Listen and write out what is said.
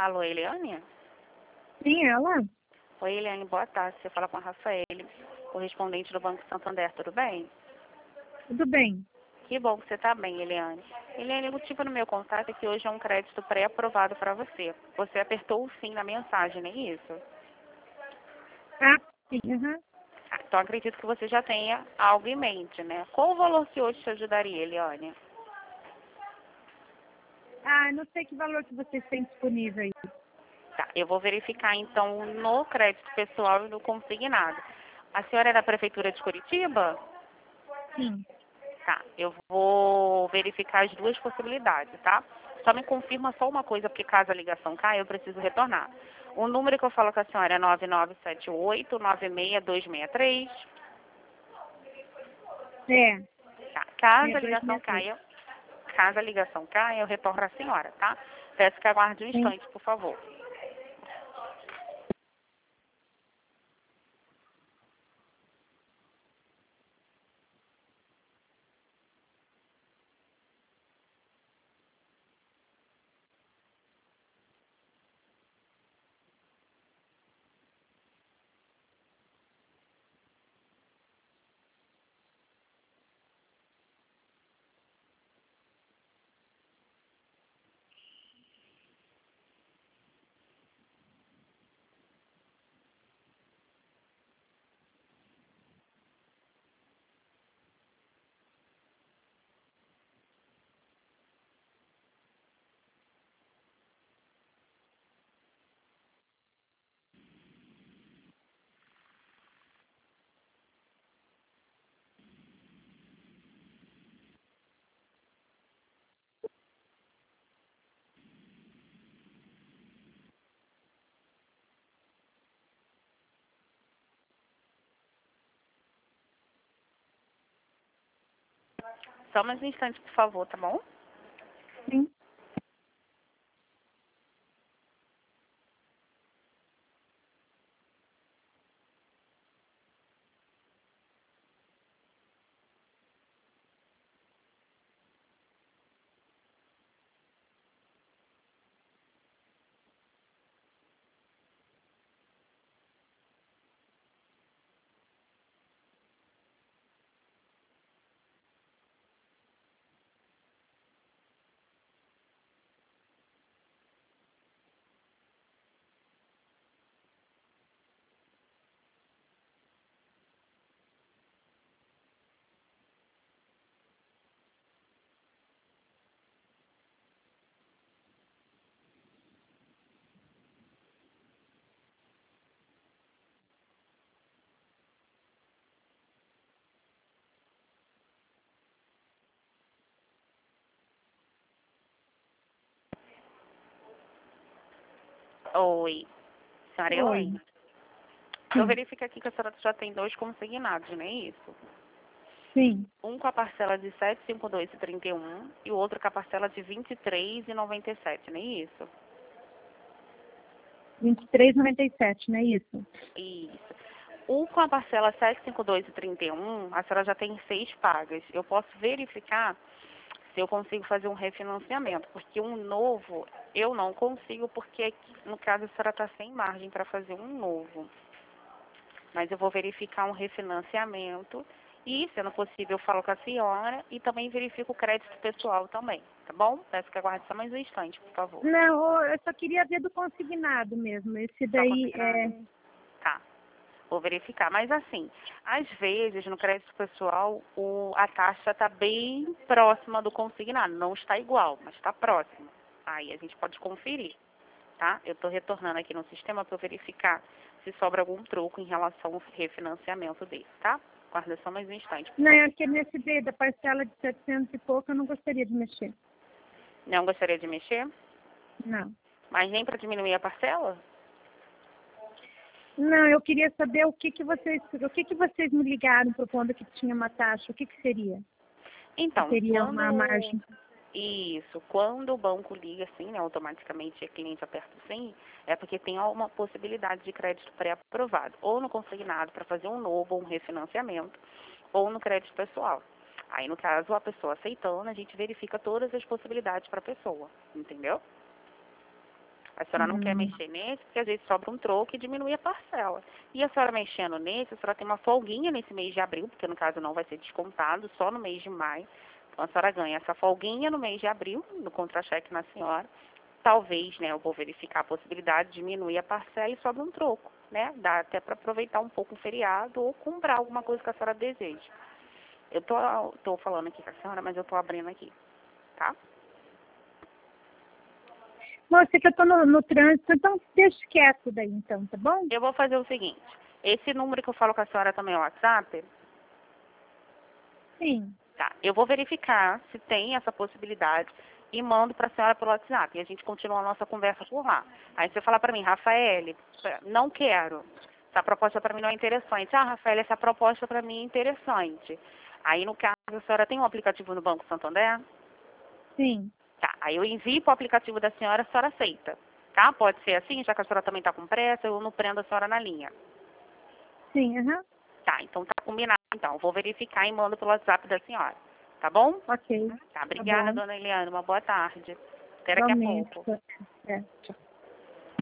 Alô, Eliane? Sim, ela? Oi, Eliane, boa tarde. Você fala com a Rafael, correspondente do Banco Santander, tudo bem? Tudo bem. Que bom que você está bem, Eliane. Eliane, o motivo do meu contato é que hoje é um crédito pré-aprovado para você. Você apertou o sim na mensagem, não é isso? Ah, sim, aham. Então acredito que você já tenha algo em mente, né? Qual o valor que hoje te ajudaria, Eliane? Ah, não sei que valor que vocês têm disponível aí. Tá, eu vou verificar então no crédito pessoal e no consignado. A senhora é da Prefeitura de Curitiba? Sim. Tá, eu vou verificar as duas possibilidades, tá? Só me confirma só uma coisa, porque caso a ligação caia, eu preciso retornar. O número que eu falo com a senhora é 9978-96263. É, Tá, caso a ligação 6263. caia, eu retorno à senhora, tá? Peço que aguarde um Sim. instante, por favor. Só mais um instante, por favor, tá bom? Sim. Oi, senhora Oi. Elaine. Eu Sim. verifico aqui que a senhora já tem dois consignados, não é isso? Sim. Um com a parcela de 752,31 e o outro com a parcela de 23,97, não é isso? 23,97, não é isso? Isso. Um com a parcela 752,31, a senhora já tem 6 pagas. Eu posso verificar se eu consigo fazer um refinanciamento, porque um novo eu não consigo, porque aqui, no caso a senhora está sem margem para fazer um novo. Mas eu vou verificar um refinanciamento e, sendo possível, eu falo com a senhora e também verifico o crédito pessoal também, tá bom? Peço que aguarde só mais um instante, por favor. Não, eu só queria ver do consignado mesmo. Esse Só daí consignado? Tá, vou verificar. Mas assim, às vezes no crédito pessoal a taxa está bem próxima do consignado. Não está igual, mas está próxima. Aí a gente pode conferir, tá? Eu estou retornando aqui no sistema para verificar se sobra algum troco em relação ao refinanciamento dele, tá? Guarda só mais um instante, por não, favor. é que nesse daí, da parcela de 700 e pouco, eu não gostaria de mexer. Não gostaria de mexer, Não. mas nem para diminuir a parcela? Não, eu queria saber o que vocês me ligaram propondo que tinha uma taxa, o que seria? Que Então, teria uma margem. quando o banco liga assim, né, automaticamente a cliente aperta o sim, é porque tem alguma possibilidade de crédito pré-aprovado, ou no consignado para fazer um novo, ou um refinanciamento, ou no crédito pessoal. Aí, no caso, a pessoa aceitando, a gente verifica todas as possibilidades para a pessoa, entendeu? A senhora não quer mexer nesse, porque às vezes sobra um troco e diminui a parcela. E a senhora mexendo nesse, a senhora tem uma folguinha nesse mês de abril, porque no caso não vai ser descontado, só no mês de maio. Então a senhora ganha essa folguinha no mês de abril, no contra-cheque na senhora. Talvez, né, eu vou verificar a possibilidade de diminuir a parcela e sobra um troco, né? Dá até para aproveitar um pouco o feriado ou comprar alguma coisa que a senhora deseja. Eu tô falando aqui com a senhora, mas eu tô abrindo aqui, tá? Moça, que eu tô no trânsito, então deixa quieto daí então, tá bom? Eu vou fazer o seguinte, esse número que eu falo com a senhora também é o WhatsApp? Sim. Tá, eu vou verificar se tem essa possibilidade e mando para a senhora pelo WhatsApp. E a gente continua a nossa conversa por lá. Aí você fala para mim, Rafael, não quero. Essa proposta para mim não é interessante. Ah, Rafael, essa proposta para mim é interessante. Aí, no caso, a senhora tem um aplicativo no Banco Santander? Sim. Tá, aí eu envio para o aplicativo da senhora, a senhora aceita. Tá? Pode ser assim, já que a senhora também está com pressa, eu não prendo a senhora na linha. Sim, aham. Tá, então tá combinado. Então, vou verificar e mando pelo WhatsApp da senhora. Tá bom? Ok. Tá, Tá obrigada, bom. dona Eliana. Uma boa tarde. Até daqui a Igualmente. pouco. É, tchau.